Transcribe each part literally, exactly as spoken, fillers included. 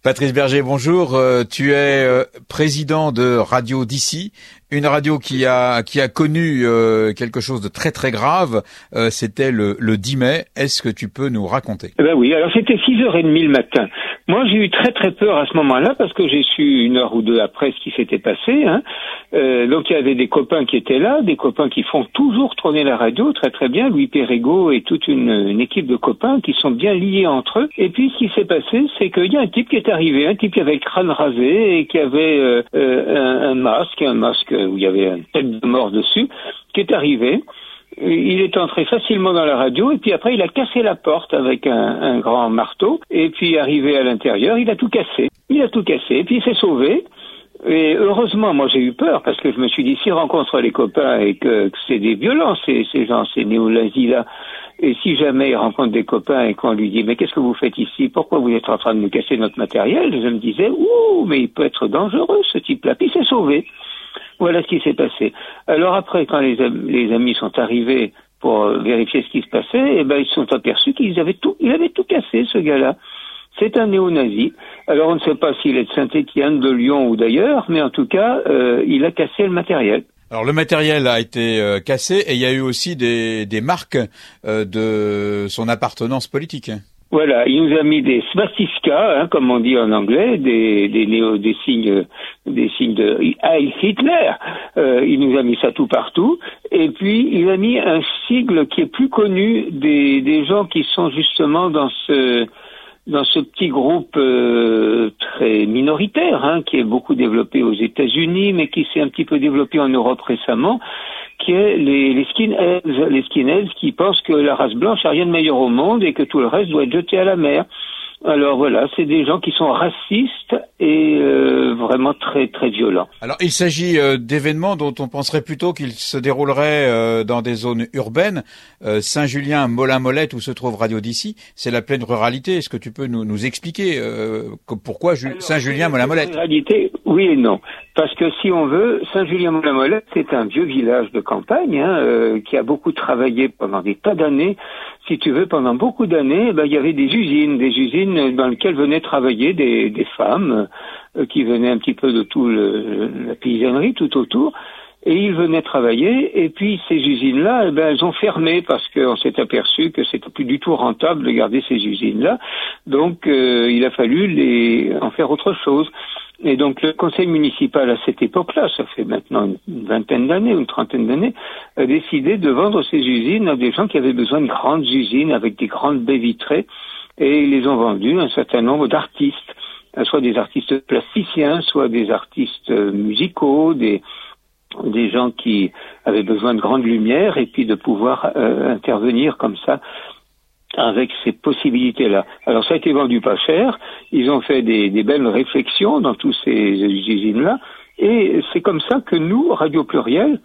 Patrice Berger, bonjour. Euh, tu es euh, président de Radio d'ici, une radio qui a qui a connu euh, quelque chose de très très grave. Euh, c'était le, le dix mai. Est-ce que tu peux nous raconter? Eh ben oui, alors c'était six heures trente le matin. Moi, j'ai eu très très peur à ce moment-là parce que j'ai su une heure ou deux après ce qui s'était passé. Hein. Euh, donc il y avait des copains qui étaient là, des copains qui font toujours tourner la radio très très bien. Louis Perrego et toute une, une équipe de copains qui sont bien liés entre eux. Et puis ce qui s'est passé, c'est qu'il y a un type qui est arrivé, un type qui avait le crâne rasé et qui avait euh, euh, un, un masque, un masque où il y avait une tête de mort dessus, qui est arrivé. Il est entré facilement dans la radio et puis après il a cassé la porte avec un, un grand marteau et puis arrivé à l'intérieur, il a tout cassé. Il a tout cassé et puis il s'est sauvé. Et heureusement, moi j'ai eu peur parce que je me suis dit s'il rencontre les copains et que, que c'est des violents ces, ces gens, ces néo-nazis là, et si jamais il rencontre des copains et qu'on lui dit mais qu'est-ce que vous faites ici, pourquoi vous êtes en train de nous casser notre matériel, je me disais ouh mais il peut être dangereux ce type-là. Puis il s'est sauvé. Voilà ce qui s'est passé. Alors après, quand les, les amis sont arrivés pour vérifier ce qui se passait, eh ben ils se sont aperçus qu'ils avaient tout, il avait tout cassé, ce gars-là. C'est un néo-nazi. Alors on ne sait pas s'il est de Saint-Étienne, de Lyon ou d'ailleurs, mais en tout cas, euh, il a cassé le matériel. Alors le matériel a été euh, cassé et il y a eu aussi des, des marques euh, de son appartenance politique. Voilà, il nous a mis des swastikas, hein, comme on dit en anglais, des, des néo, des signes, des signes de Heil Hitler. Euh, il nous a mis ça tout partout. Et puis il a mis un sigle qui est plus connu des, des gens qui sont justement dans ce, dans ce petit groupe euh, très minoritaire, hein, qui est beaucoup développé aux États-Unis, mais qui s'est un petit peu développé en Europe récemment, qui est les, les skinheads, les skinheads qui pensent que la race blanche n'a rien de meilleur au monde et que tout le reste doit être jeté à la mer. Alors voilà, c'est des gens qui sont racistes et euh, vraiment très très violents. Alors il s'agit euh, d'événements dont on penserait plutôt qu'ils se dérouleraient euh, dans des zones urbaines. Euh, Saint-Julien, Molin-Molette, où se trouve Radio d'ici, c'est la pleine ruralité. Est-ce que tu peux nous, nous expliquer euh, pourquoi Ju- Saint-Julien, Molin-Molette? Ruralité, oui et non. Parce que si on veut, Saint-Julien-Molin-Molette, c'est un vieux village de campagne hein, euh, qui a beaucoup travaillé pendant des tas d'années. Si tu veux, pendant beaucoup d'années, ben, il y avait des usines, des usines dans lesquelles venaient travailler des, des femmes euh, qui venaient un petit peu de tout le, la paysannerie tout autour. Et ils venaient travailler, et puis ces usines-là, eh ben, elles ont fermé parce qu'on s'est aperçu que c'était plus du tout rentable de garder ces usines-là. Donc, euh, il a fallu les en faire autre chose. Et donc, le conseil municipal, à cette époque-là, ça fait maintenant une vingtaine d'années, une trentaine d'années, a décidé de vendre ces usines à des gens qui avaient besoin de grandes usines avec des grandes baies vitrées, et ils les ont vendues à un certain nombre d'artistes, soit des artistes plasticiens, soit des artistes musicaux, des des gens qui avaient besoin de grandes lumières et puis de pouvoir euh, intervenir comme ça avec ces possibilités-là. Alors ça a été vendu pas cher, ils ont fait des, des belles réflexions dans tous ces usines-là, et c'est comme ça que nous, Radio Pluriel,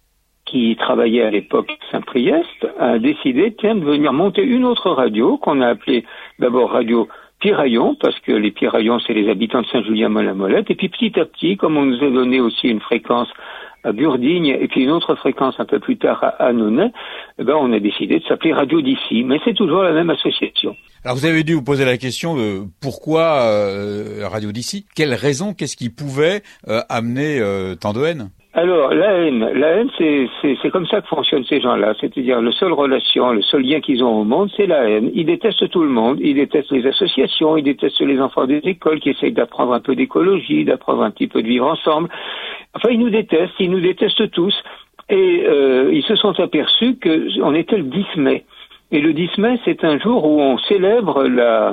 qui travaillait à l'époque à Saint-Priest, a décidé tiens, de venir monter une autre radio qu'on a appelée d'abord Radio Piraillon, parce que les Piraillons, c'est les habitants de Saint-Julien-Molin-Molette, et puis petit à petit, comme on nous a donné aussi une fréquence à Burdigne, et puis une autre fréquence un peu plus tard à Annonay, eh ben, on a décidé de s'appeler Radio d'ici, mais c'est toujours la même association. Alors vous avez dû vous poser la question de pourquoi euh, Radio d'ici? Quelle raison, qu'est-ce qui pouvait euh, amener euh, tant de haine? Alors, la haine, la haine, c'est, c'est, c'est comme ça que fonctionnent ces gens-là. C'est-à-dire, la seule relation, le seul lien qu'ils ont au monde, c'est la haine. Ils détestent tout le monde. Ils détestent les associations. Ils détestent les enfants des écoles qui essayent d'apprendre un peu d'écologie, d'apprendre un petit peu de vivre ensemble. Enfin, ils nous détestent. Ils nous détestent tous. Et euh, ils se sont aperçus qu'on était le dix mai. Et le dix mai, c'est un jour où on célèbre la...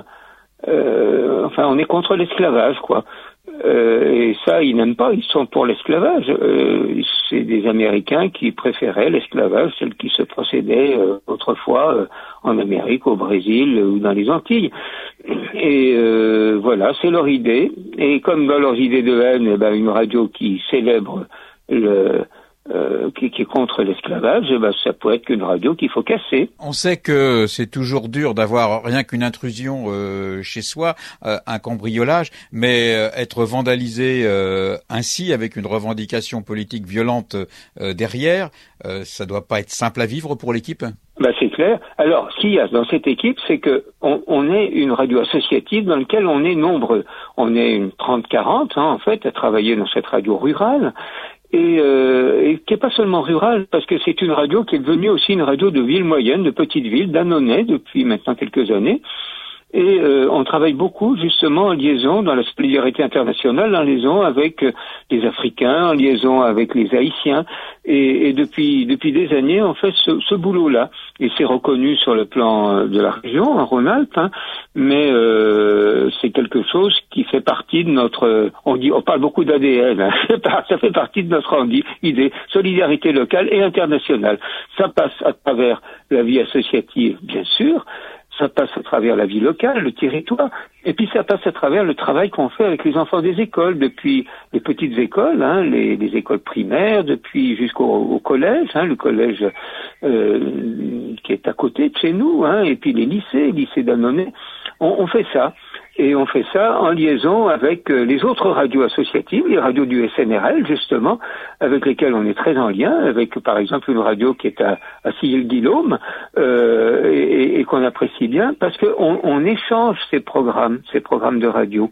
Euh, enfin, on est contre l'esclavage, quoi. Euh, et ça, ils n'aiment pas, ils sont pour l'esclavage. Euh, c'est des Américains qui préféraient l'esclavage, tel qui se procédait euh, autrefois euh, en Amérique, au Brésil ou dans les Antilles. Et euh, voilà, c'est leur idée. Et comme dans leurs idées de haine, eh ben, une radio qui célèbre le... Euh, qui, qui est contre l'esclavage, eh ben, ça peut être qu'une radio qu'il faut casser. On sait que c'est toujours dur d'avoir rien qu'une intrusion euh, chez soi, euh, un cambriolage, mais euh, être vandalisé euh, ainsi, avec une revendication politique violente euh, derrière, euh, ça doit pas être simple à vivre pour l'équipe? Bah c'est clair. Alors, ce qu'il y a dans cette équipe, c'est que on, on est une radio associative dans laquelle on est nombreux. On est une trente quarante, hein, en fait, à travailler dans cette radio rurale. Et, euh, et qui est pas seulement rurale, parce que c'est une radio qui est devenue aussi une radio de ville moyenne, de petite ville, d'Annonay, depuis maintenant quelques années. Et euh, on travaille beaucoup justement en liaison dans la solidarité internationale, en liaison avec euh, les Africains, en liaison avec les Haïtiens. Et, et depuis depuis des années, on fait ce, ce boulot-là. Et c'est reconnu sur le plan de la région, en Rhône-Alpes, hein, mais euh, c'est quelque chose qui fait partie de notre... On dit, on parle beaucoup d'A D N, hein, ça fait partie de notre idée, solidarité locale et internationale. Ça passe à travers la vie associative, bien sûr. Ça passe à travers la vie locale, le territoire, et puis ça passe à travers le travail qu'on fait avec les enfants des écoles, depuis les petites écoles, hein, les, les écoles primaires, depuis jusqu'au au collège, hein, le collège euh, qui est à côté de chez nous, hein, et puis les lycées, lycée d'Annonay. On, on fait ça. Et on fait ça en liaison avec les autres radios associatives, les radios du S N R L, justement, avec lesquelles on est très en lien, avec par exemple une radio qui est à, à Sillé-le-Guillaume, euh, et, et qu'on apprécie bien, parce qu'on on échange ces programmes, ces programmes de radio.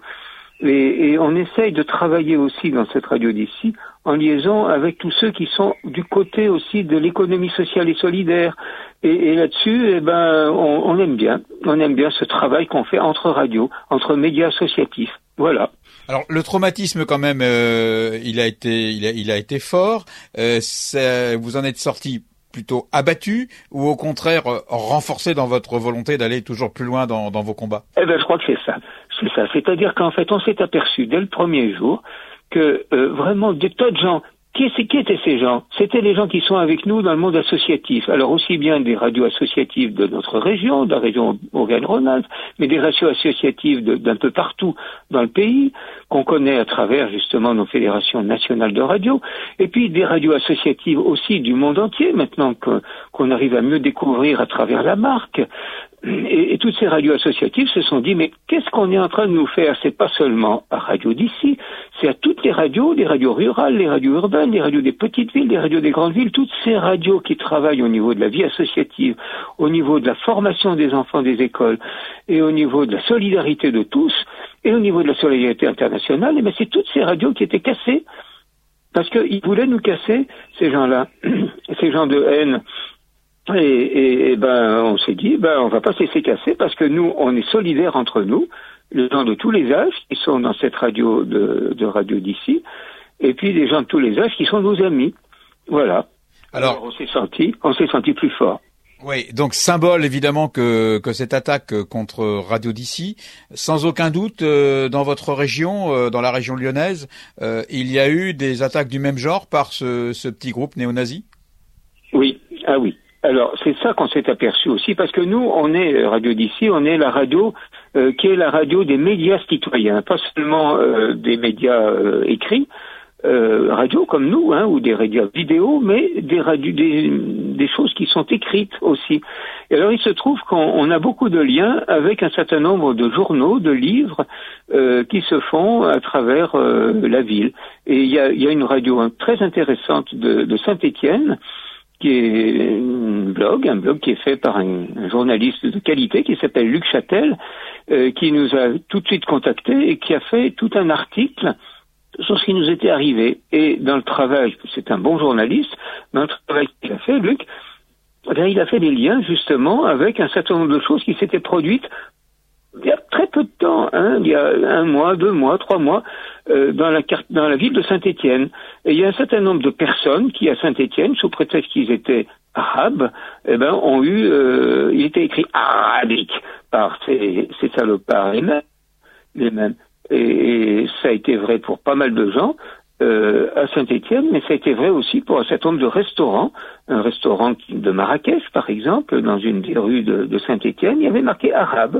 Et, et on essaye de travailler aussi dans cette radio d'ici en liaison avec tous ceux qui sont du côté aussi de l'économie sociale et solidaire. Et, et là-dessus, eh ben, on, on aime bien, on aime bien ce travail qu'on fait entre radios, entre médias associatifs. Voilà. Alors le traumatisme quand même, euh, il a été, il a, il a été fort. Euh, ça, vous en êtes sorti plutôt abattu ou au contraire renforcé dans votre volonté d'aller toujours plus loin dans, dans vos combats? Eh ben, je crois que c'est ça. C'est ça. C'est-à-dire qu'en fait, on s'est aperçu dès le premier jour que euh, vraiment des tas de gens. Qui, qui étaient ces gens? C'était les gens qui sont avec nous dans le monde associatif. Alors aussi bien des radios associatives de notre région, de la région Auvergne-Rhône-Alpes, mais des radios associatives de, d'un peu partout dans le pays, qu'on connaît à travers justement nos fédérations nationales de radio, et puis des radios associatives aussi du monde entier, maintenant que, qu'on arrive à mieux découvrir à travers la marque. Et, et toutes ces radios associatives se sont dit, mais qu'est-ce qu'on est en train de nous faire? C'est pas seulement à Radio d'ici, c'est à toutes les radios, les radios rurales, les radios urbaines, les radios des petites villes, les radios des grandes villes, toutes ces radios qui travaillent au niveau de la vie associative, au niveau de la formation des enfants des écoles, et au niveau de la solidarité de tous, et au niveau de la solidarité internationale, et bien c'est toutes ces radios qui étaient cassées, parce qu'ils voulaient nous casser, ces gens-là, ces gens de haine. Et, et, et ben, on s'est dit, ben, on va pas se laisser casser parce que nous, on est solidaires entre nous, les gens de tous les âges qui sont dans cette radio de, de radio d'ici, et puis des gens de tous les âges qui sont nos amis. Voilà. Alors, Alors on s'est senti, on s'est senti plus fort. Oui, donc symbole évidemment que que cette attaque contre Radio d'ici, sans aucun doute euh, dans votre région, euh, dans la région lyonnaise, euh, il y a eu des attaques du même genre par ce, ce petit groupe néo-nazi. Oui, ah oui. Alors, c'est ça qu'on s'est aperçu aussi, parce que nous, on est, Radio d'ici, on est la radio euh, qui est la radio des médias citoyens, pas seulement euh, des médias euh, écrits, euh, radio comme nous, hein, ou des médias vidéo, mais des, radios, des, des choses qui sont écrites aussi. Et alors, il se trouve qu'on on a beaucoup de liens avec un certain nombre de journaux, de livres euh, qui se font à travers euh, la ville. Et il y a, il y a une radio hein, très intéressante de, de Saint-Étienne, qui est un blog, un blog qui est fait par un, un journaliste de qualité qui s'appelle Luc Châtel, euh, qui nous a tout de suite contactés et qui a fait tout un article sur ce qui nous était arrivé. Et dans le travail, c'est un bon journaliste, dans le travail qu'il a fait, Luc, eh bien, il a fait des liens justement avec un certain nombre de choses qui s'étaient produites il y a très peu de temps, hein, il y a un mois, deux mois, trois mois, euh, dans la carte, dans la ville de Saint-Étienne. Et il y a un certain nombre de personnes qui, à Saint-Étienne, sous prétexte qu'ils étaient arabes, eh ben, ont eu, euh, il était écrit arabique par ces, ces salopards les mêmes, les mêmes. Et, et ça a été vrai pour pas mal de gens. Euh, à Saint-Étienne, mais ça a été vrai aussi pour un certain nombre de restaurants. Un restaurant de Marrakech, par exemple, dans une des rues de, de Saint-Étienne, il y avait marqué arabe.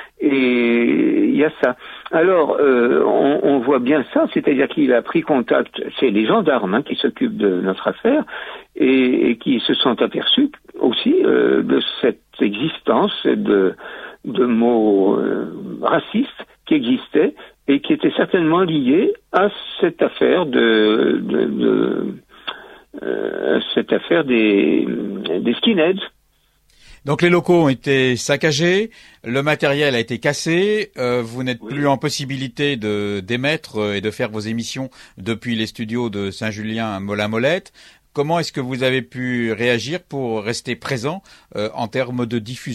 Et il y a ça. Alors, euh, on, on voit bien ça, c'est-à-dire qu'il a pris contact, c'est les gendarmes hein, qui s'occupent de notre affaire, et, et qui se sont aperçus aussi euh, de cette existence de, de mots euh, racistes qui existaient et qui étaient certainement liés à cette affaire de, de, de euh, cette affaire des, des skinheads. Donc les locaux ont été saccagés, le matériel a été cassé, euh, vous n'êtes oui. plus en possibilité de d'émettre et de faire vos émissions depuis les studios de Saint-Julien à Molin-Molette. Comment est-ce que vous avez pu réagir pour rester présent euh, en termes de diffusion ?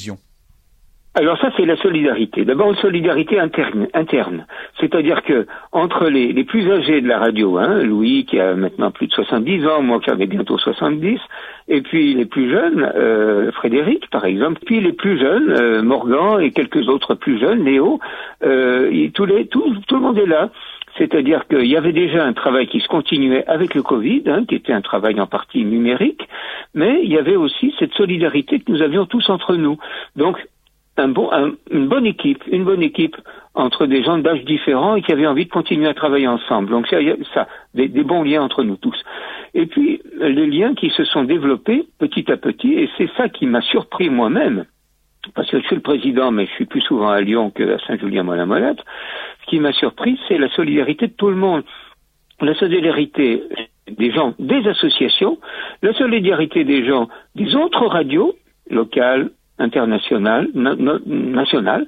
Alors ça, c'est la solidarité. D'abord, une solidarité interne, interne. C'est-à-dire que entre les, les plus âgés de la radio, hein, Louis qui a maintenant plus de soixante-dix ans, moi qui avais bientôt soixante-dix, et puis les plus jeunes, euh, Frédéric par exemple, puis les plus jeunes, euh, Morgan et quelques autres plus jeunes, Léo, euh, et tous les, tout, tout le monde est là. C'est-à-dire qu'il y avait déjà un travail qui se continuait avec le Covid, hein, qui était un travail en partie numérique, mais il y avait aussi cette solidarité que nous avions tous entre nous. Donc, Un bon, un, une bonne équipe, une bonne équipe entre des gens d'âge différents et qui avaient envie de continuer à travailler ensemble. Donc ça, ça des, des bons liens entre nous tous. Et puis les liens qui se sont développés petit à petit, et c'est ça qui m'a surpris moi-même, parce que je suis le président, mais je suis plus souvent à Lyon qu'à Saint-Julien-Molin-Molette. Ce qui m'a surpris, c'est la solidarité de tout le monde, la solidarité des gens des associations, la solidarité des gens des autres radios locales, internationale, na- na- nationale,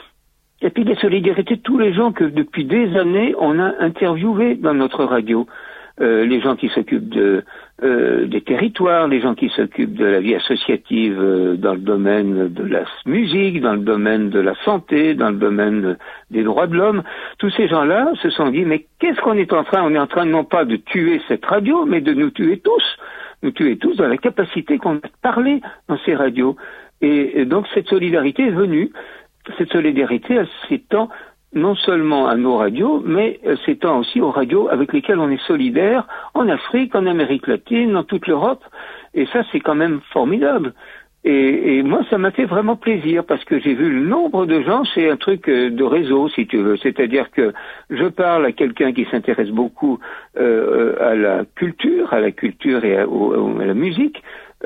et puis des solidarités de tous les gens que depuis des années on a interviewés dans notre radio. Euh, les gens qui s'occupent de, euh, des territoires, les gens qui s'occupent de la vie associative euh, dans le domaine de la musique, dans le domaine de la santé, dans le domaine des droits de l'homme. Tous ces gens-là se sont dit, mais qu'est-ce qu'on est en train, on est en train non pas de tuer cette radio, mais de nous tuer tous, nous tuer tous dans la capacité qu'on a de parler dans ces radios. Et, et donc cette solidarité est venue. Cette solidarité, elle s'étend non seulement à nos radios, mais elle s'étend aussi aux radios avec lesquelles on est solidaire en Afrique, en Amérique latine, dans toute l'Europe. Et ça, c'est quand même formidable. Et, et moi, ça m'a fait vraiment plaisir parce que j'ai vu le nombre de gens, c'est un truc de réseau, si tu veux. C'est-à-dire que je parle à quelqu'un qui s'intéresse beaucoup euh, à la culture, à la culture et à, à la musique.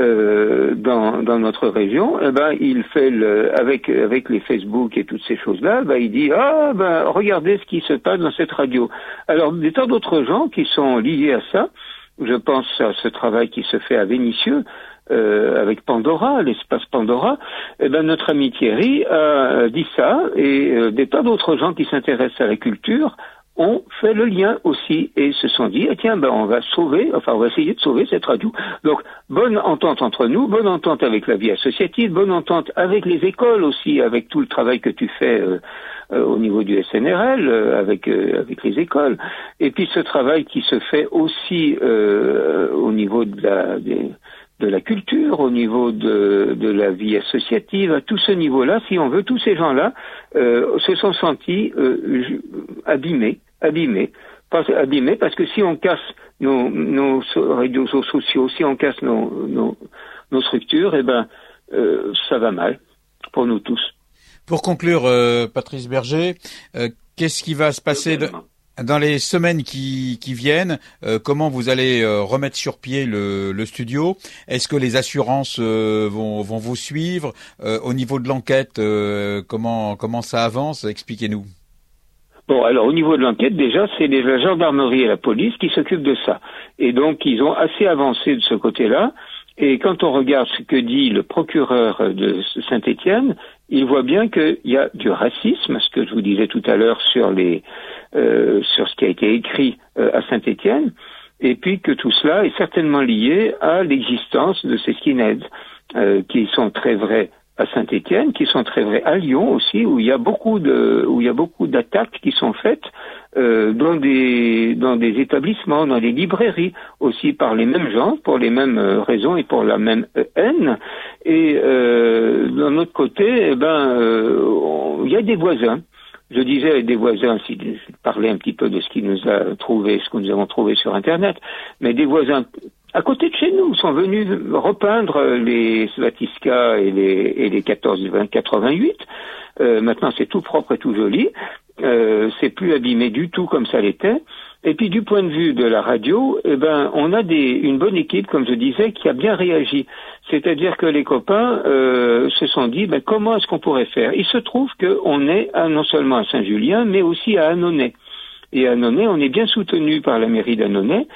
Euh, dans, dans notre région, eh ben, il fait le, avec, avec les Facebook et toutes ces choses-là, ben, il dit, ah, ben, regardez ce qui se passe dans cette radio. Alors, des tas d'autres gens qui sont liés à ça, je pense à ce travail qui se fait à Vénissieux, euh, avec Pandora, l'espace Pandora, eh ben, notre ami Thierry a dit ça, et euh, des tas d'autres gens qui s'intéressent à la culture ont fait le lien aussi et se sont dit, ah tiens, ben on va sauver, enfin on va essayer de sauver cette radio. Donc, bonne entente entre nous, bonne entente avec la vie associative, bonne entente avec les écoles aussi, avec tout le travail que tu fais euh, euh, au niveau du S N R L, euh, avec euh, avec les écoles, et puis ce travail qui se fait aussi euh, au niveau de la des, de la culture, au niveau de, de la vie associative, à tout ce niveau-là, si on veut, tous ces gens-là euh, se sont sentis euh, abîmés, abîmés, pas abîmés, parce que si on casse nos, nos réseaux sociaux, si on casse nos, nos, nos structures, eh ben, euh, ça va mal pour nous tous. Pour conclure, euh, Patrice Berger, euh, qu'est-ce qui va se passer de... Dans les semaines qui, qui viennent, euh, comment vous allez euh, remettre sur pied le, le studio? Est-ce que les assurances euh, vont, vont vous suivre? euh, Au niveau de l'enquête, euh, comment, comment ça avance? Expliquez-nous. Bon, alors au niveau de l'enquête, déjà, c'est la gendarmerie et la police qui s'occupent de ça. Et donc, ils ont assez avancé de ce côté-là. Et quand on regarde ce que dit le procureur de Saint-Étienne, il voit bien qu'il y a du racisme, ce que je vous disais tout à l'heure sur les euh, sur ce qui a été écrit euh, à Saint-Étienne, et puis que tout cela est certainement lié à l'existence de ces skinheads, euh, qui sont très vrais à Saint-Étienne, qui sont très vrais à Lyon aussi, où il y a beaucoup de où il y a beaucoup d'attaques qui sont faites euh, dans des dans des établissements, dans des librairies, aussi par les mêmes gens, pour les mêmes euh, raisons et pour la même euh, haine. Et euh, d'un autre côté, eh ben euh, on, il y a des voisins. Je disais des voisins, si je parlais un petit peu de ce qui nous a trouvé, ce que nous avons trouvé sur Internet, mais des voisins à côté de chez nous sont venus repeindre les Svatiska et les, et les quatorze quatre-vingt-huit. Euh, maintenant, c'est tout propre et tout joli. Euh, c'est plus abîmé du tout comme ça l'était. Et puis, du point de vue de la radio, eh ben, on a des, une bonne équipe, comme je disais, qui a bien réagi. C'est-à-dire que les copains euh, se sont dit, ben, comment est-ce qu'on pourrait faire? Il se trouve qu'on est à, non seulement à Saint-Julien, mais aussi à Annonay. Et à Annonay, on est bien soutenu par la mairie d'Annonay,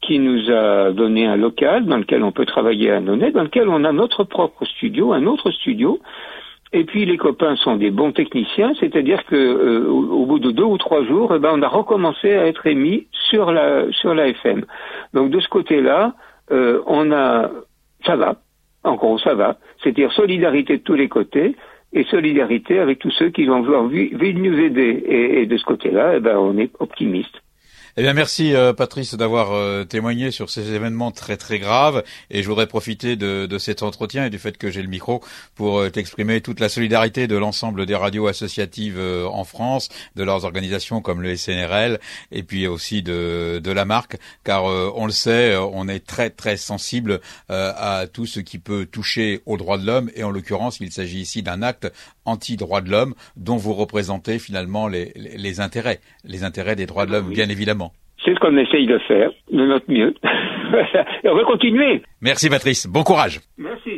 qui nous a donné un local dans lequel on peut travailler à Annonay, dans lequel on a notre propre studio, un autre studio. Et puis les copains sont des bons techniciens, c'est-à-dire que euh, au, au bout de deux ou trois jours, eh ben, on a recommencé à être émis sur la sur la F M. Donc de ce côté-là, euh, on a ça va, en gros ça va, c'est-à-dire solidarité de tous les côtés et solidarité avec tous ceux qui vont vouloir vi- vi- nous aider. Et, et de ce côté-là, eh ben, on est optimiste. Eh bien, merci euh, Patrice d'avoir euh, témoigné sur ces événements très très graves, et je voudrais profiter de, de cet entretien et du fait que j'ai le micro pour euh, t'exprimer toute la solidarité de l'ensemble des radios associatives euh, en France, de leurs organisations comme le S N R L, et puis aussi de, de la marque, car euh, on le sait, on est très très sensible euh, à tout ce qui peut toucher aux droits de l'homme, et en l'occurrence, il s'agit ici d'un acte anti-droits de l'homme dont vous représentez finalement les, les, les intérêts, les intérêts des droits de l'homme, bien évidemment. C'est ce qu'on essaye de faire, de notre mieux. Et on va continuer. Merci Patrice, bon courage. Merci.